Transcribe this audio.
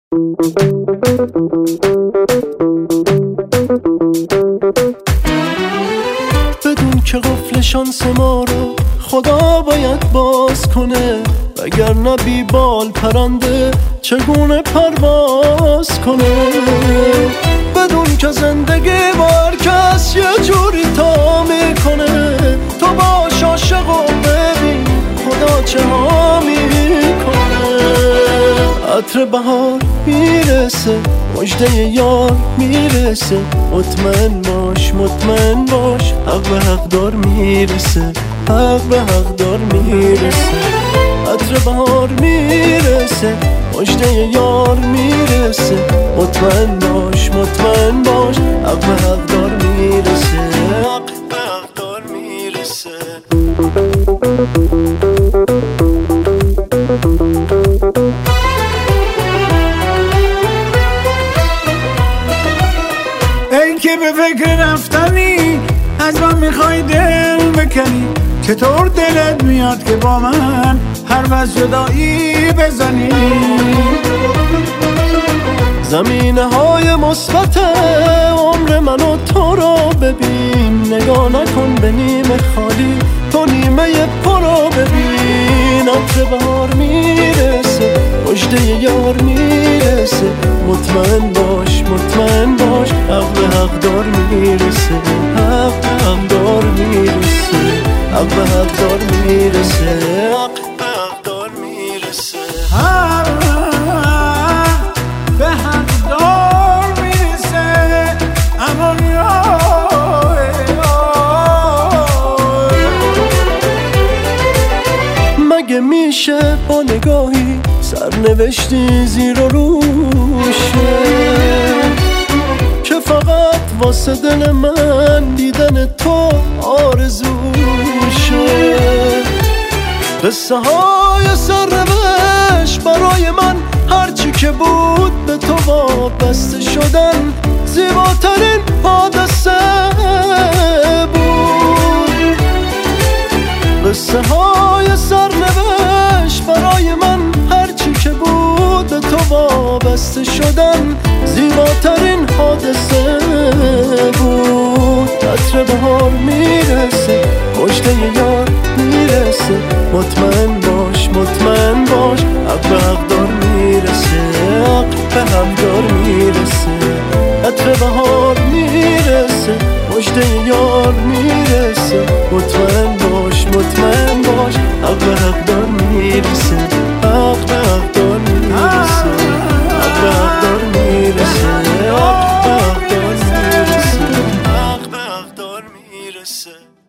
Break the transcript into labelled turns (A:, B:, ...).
A: بدون که قفل شانس ما رو خدا باید باز کنه، وگرنه بی بال پرنده چگونه پرواز کنه. بدون که زندگی با هر کس یه جوری تا میکنه، تو باش عاشق و ببین خدا چه ها میکنه. عطر بهار میرسه، مژده یار میرسه، مطمئن باش مطمئن باش، حق به حق دار میرسه، حق به حق دار میرسه. عطر بهار میرسه، مژده یار میرسه، مطمئن باش مطمئن باش، حق به حق دار میرسه، حق به حق دار میرسه.
B: ای که به فکر رفتنی از من میخوای دل بکنی، چطور دلت میاد که با من حرف از جدایی بزنی؟
A: زمینه های مثبت عمر من و تو رو ببین، نگاه نکن به نیمه خالی، تو نیمه پر رو ببین. عطر بهار میرسه، مژده یار میرسه، مطمئن باش مطمئن باش، حق به حق دار میرسه، حق به حق دار میرسه، حق به حق دار میرسه، حق به حق دار میرسه،
B: حق به حق دار میرسه. اما
A: مگه میشه با نگاهی سرنوشتی زیر و روشه، که فقط واسه دل من دیدن تو آرزوشه. قصه های سرنوشت برای من هرچی که بود به تو وابسته شدن زیباترین حادثه بود. قصه های سرنوشت برای من هرچی که بود به تو وابسته شدن زیباترین حادثه بود. عطر بهار میرسه، مژده یار میرسه، مطمئن باش مطمئن باش، حق به حق دار میرسه، حق به حق دار میرسه. عطر بهار میرسه، مژده یار میرسه، مطمئن باش مطمئن باش، حق به حق دار میرسه، حق به حق دار میرسه، حق به حق دار میرسه، حق به حق دار میرسه، حق به حق دار میرسه.